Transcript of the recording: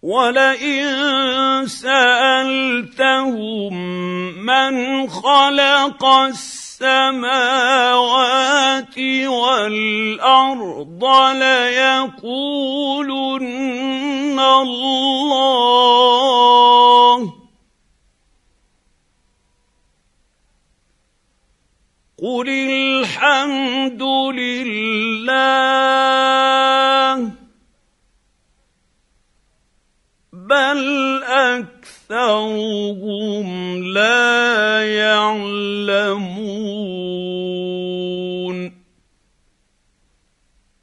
وَلَئِن سَأَلْتَهُم مَّنْ خَلَقَ السَّمَاوَاتِ وَالْأَرْضَ لَيَقُولُنَّ اللَّهُ ۚ قُلِ الْحَمْدُ لِلَّهِ بَلْ أَكْثَرُهُمْ لَا يَعْلَمُونَ.